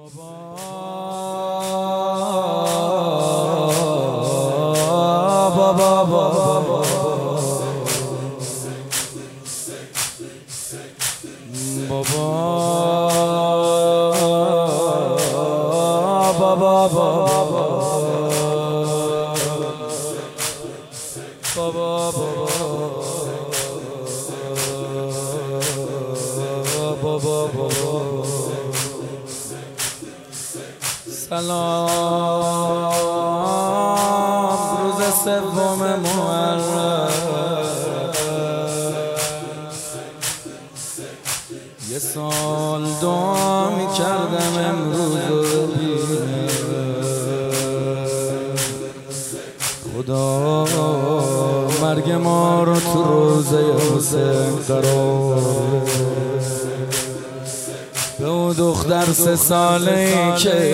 سلام روز سوم محرم، یه سال دعا می‌کردم امروز رو ببینم. خدا مرگ ما رو تو روزه حسین قرار بده. به اون دختر 3 ساله‌ای که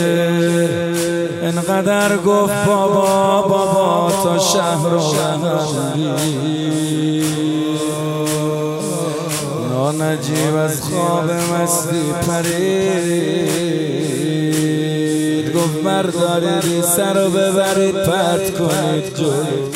انقدر گفت بابا بابا تا شهر و نجیب از خواب مستی پرید، گفت بردارید سر رو ببرید پرت کنید جلو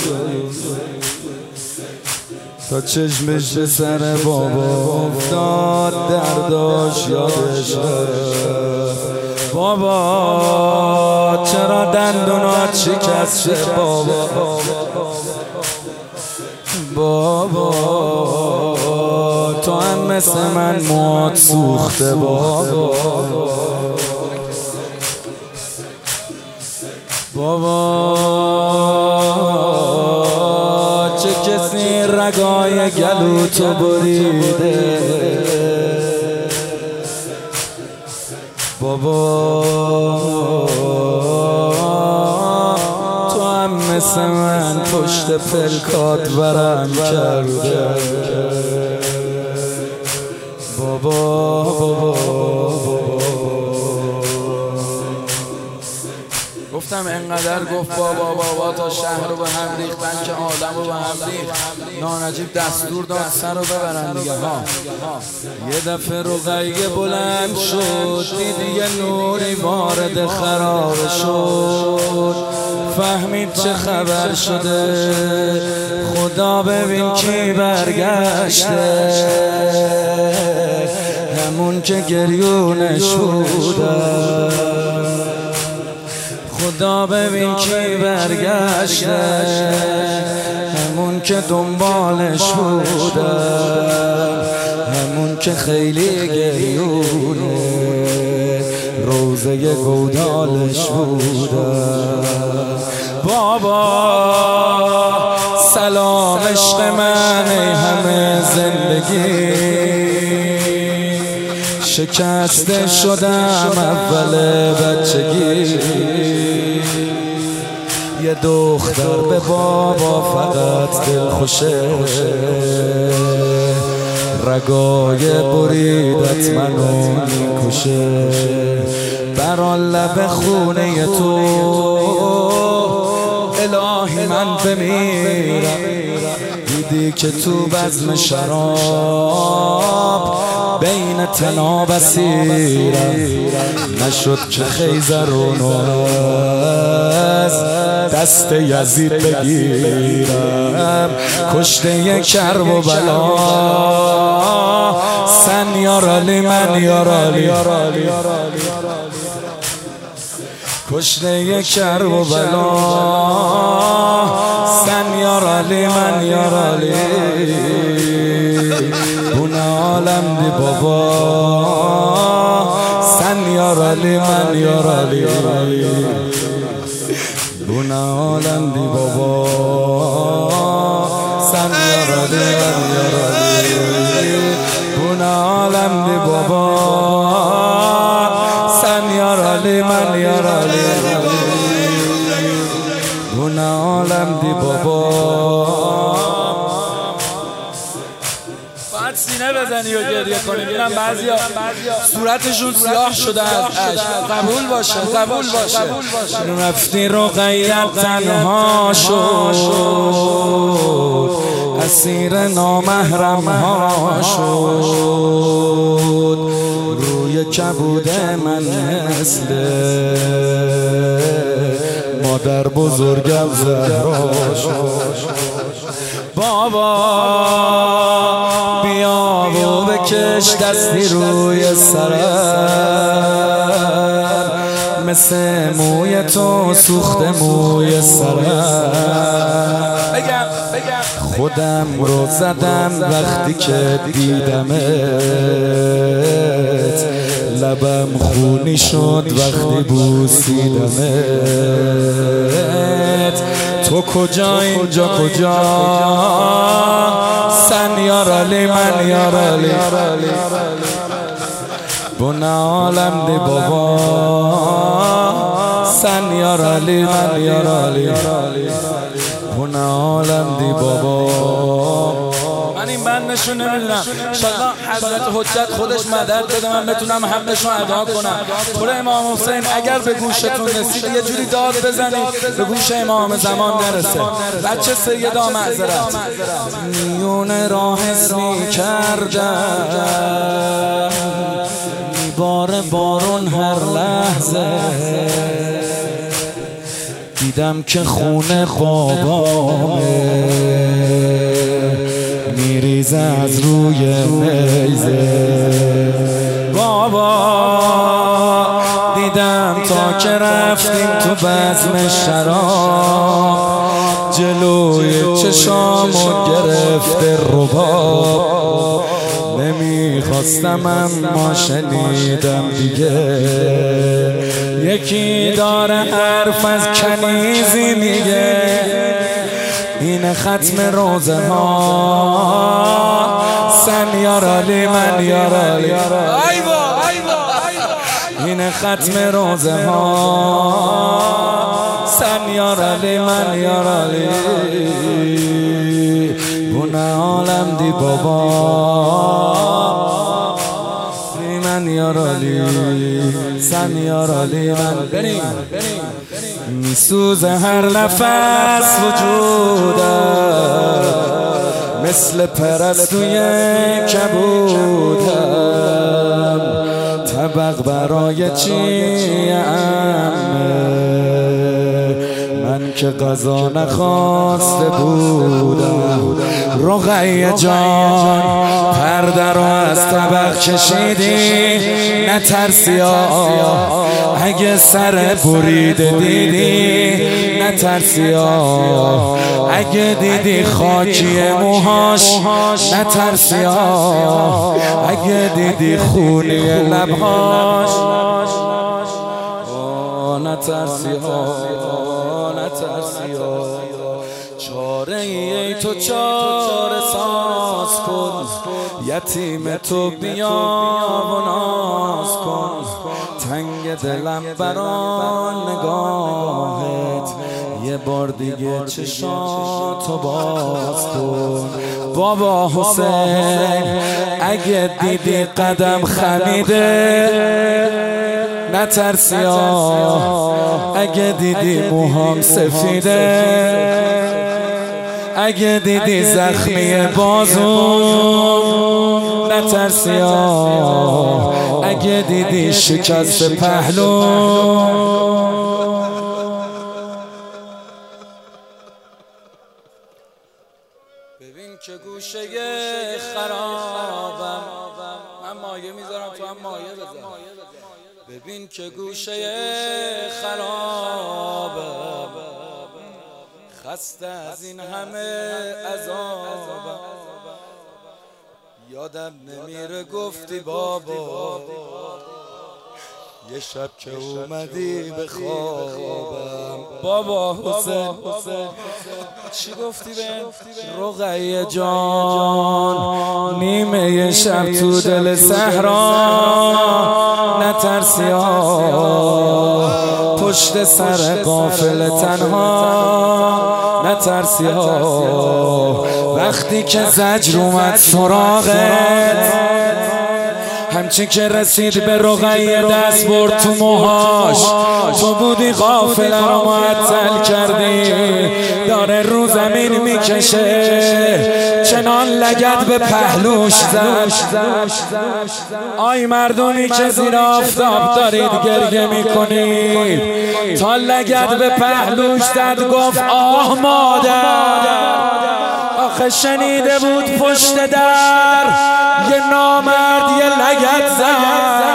تا چشمش به سر بابا افتاد، درداش یادش رفت. بابا چرا دندونات شکست شد بابا تو هم مثل من موات سوخته بابا چه کسی رگای گلو تو بریده بابا تو هم مثل من پشت پلکات ورم کرده بابا گفتم انقدر گفت بابا تا شهر رو به هم ریختن که آدم رو به هم ریخت. نانجیب دستور داد سر رو ببرن دیگه یه دفعه رقیه بلند شد، دید یه نوری وارد خرابه شد، فهمید چه خبر شده. خدا ببین کی برگشته، همون که گریونش بوده. خدا ببین کی برگشته، همون که دنبالش بوده، همون که خیلی گریونه روزه گودالش بوده. بابا سلام عشق من ای همه زندگی، شکسته شدم اول بچگی. یه دختر به بابا فقط دل خوشه، رگای بریدت منو میکشه. بران لب خونه تو الهی من بمیرم، دیدی که تو بزم شراب بین تناب اسیرم، نشد که خیزرونو از دست یزید بگیرم. کشته کرب و بلا سن یارالی من یارالی، کشته کرب و بلا سن یارالی من یارالی. بونه عالم دی بابا سن یارالی من یارالی، بونه عالم دی بابا سن یارالی من یارالی، بونه عالم دی بابا سن یارالی من یارالی، بونه عالم دی بابا. باید سینه بزنی و گریه کنی. میرم بعضیا صورتشون سیاه شده از عشق. قبول باشه قبول باشه. رفتی رقیه تنها شد، اسیر نامحرم ها شد، روی روی کبود من مثل مادر بزرگم زهرا بابا بیا و بکش دستی روی سرم مثل موی تو سوخته موی سرم خودم رو زدم وقتی که دیدمت لبم خونی شد وقتی بوسیدمت تو کجا اینجا کجا سن یارالی من یارالی بونه عالم دی بابا سن یارالی من یارالی بونه عالم دی بابا من این بندشو نمیدونم انشالله حضرت حجت خودش مدد بده من بتونم حقشو ادا کنم طور امام حسین اگر به گوشتون رسید یه جوری داد بزنید به گوش امام زمان نرسه بچه سیدا معذرت میون راه اسمی کردم میبار بارون هر لحظه دیدم که خونه بابامه میریزه از روی میزه بابا دیدم تا که رفتیم تو بزم شراب جلوی چشامو گرفته رباب نمیخواستم اما شنیدم دیگه یکی داره حرف از کنیزی میگه این ختم روزه ها سن یارالی من یارالی این ختم روزه ها سن یارالی من یارالی بونه عالم دی بابا من یارالی سن یارالی من بریم میسوزه هر نفس وجودم مثل پرستوی کبودم طبق برای چیم من که غذا نخواسته بودم رقیه جان پرده رو از طبق کشیدی نترسی اگه سر بریده دیدی نترسی اگه دیدی خاکی موهاش نترسی اگه دیدی خونی لبهاش نترسی نترسی چاره ای تو چاره ساز کن یتیم تو بیا و ناز کن تنگ دلم بران نگاهت یه بار دیگه چشاتو باز کن بابا حسین اگه دیدی قدم خمیده نترسی اگه دیدی موهام سفیده اگه دیدی زخمی بازو نترسی اگه دیدی شکست پهلو ببین که گوشه خرابم من مایه میذارم تو هم مایه بذار ببین که گوشه خرابم خسته از این همه عذابم یادم نمیره گفتی بابا یه شب که اومدی به خوابم بابا حسین چی گفتی به رقیه جان نیمه یه شب تو دل صحرا نترسی پشت سر قافله تنها نترسی وقتی که زجر اومد سراغت همچین که رسید به رقیه دست برد تو موهاش، تو بودی غافل رو معطل کردی، داره رو زمین میکشه چنان لگد به پهلوش زد. آی مردمی که زیر آفتاب دارید گریه میکنید، تا لگد به پهلوش زد گفت آه مادر. آخه شنیده بود پشت در یه نامرد یه لگد زد،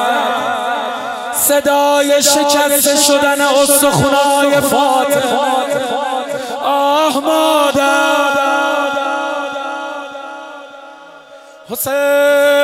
صدای شکسته شدن استخونای فاطمه. آه مادر. حسین